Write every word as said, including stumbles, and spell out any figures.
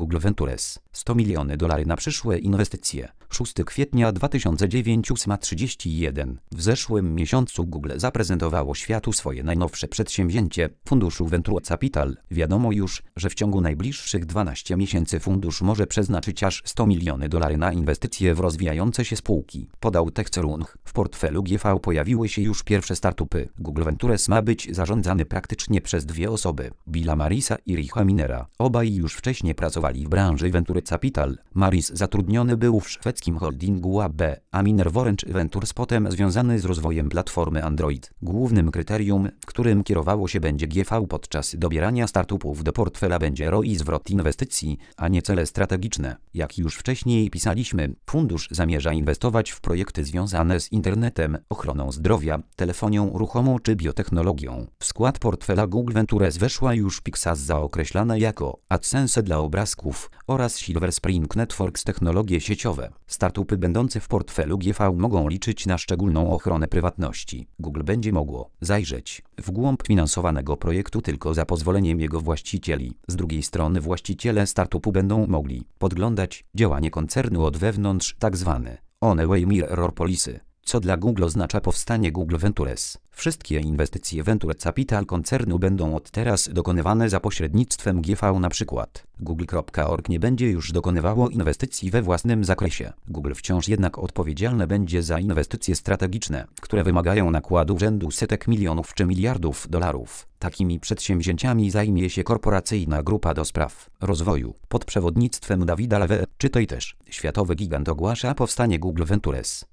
Google Ventures. sto miliony dolarów na przyszłe inwestycje. szóstego kwietnia dwa tysiące dziewięć ósma trzydzieści jeden. W zeszłym miesiącu Google zaprezentowało światu swoje najnowsze przedsięwzięcie, funduszu Venture Capital. Wiadomo już, że w ciągu najbliższych dwunastu miesięcy fundusz może przeznaczyć aż sto miliony dolarów na inwestycje w rozwijające się spółki, podał TechCrunch. W portfelu G V pojawiły się już pierwsze startupy. Google Ventures ma być zarządzany praktycznie przez dwie osoby, Billa Marisa i Richa Minera. Obaj już wcześniej pracowali w branży Venture Capital. Maris zatrudniony był w szwedzkim holdingu A B, a Miner w Orange Ventures, potem związany z rozwojem platformy Android. Głównym kryterium, którym kierowało się będzie G V podczas dobierania startupów do portfela, będzie R O I, zwrot inwestycji, a nie cele strategiczne. Jak już wcześniej pisaliśmy, fundusz zamierza inwestować w projekty związane z internetem, ochroną zdrowia, telefonią ruchomą czy biotechnologią. W skład portfela Google Ventures weszła już Pixasa, określana jako AdSense dla obrazków, oraz Silver Spring Networks, technologie sieciowe. Startupy będące w portfelu G V mogą liczyć na szczególną ochronę prywatności. Google będzie mogło zajrzeć w głąb finansowanego projektu tylko za pozwoleniem jego właścicieli. Z drugiej strony właściciele startupu będą mogli podglądać działanie koncernu od wewnątrz, tzw. one-way mirror policy, co dla Google oznacza powstanie Google Ventures. Wszystkie inwestycje Venture Capital koncernu będą od teraz dokonywane za pośrednictwem G V. Na przykład Google kropka org nie będzie już dokonywało inwestycji we własnym zakresie. Google wciąż jednak odpowiedzialne będzie za inwestycje strategiczne, które wymagają nakładu rzędu setek milionów czy miliardów dolarów. Takimi przedsięwzięciami zajmie się korporacyjna grupa do spraw rozwoju pod przewodnictwem Davida Leve. Czytaj też: światowy gigant ogłasza powstanie Google Ventures.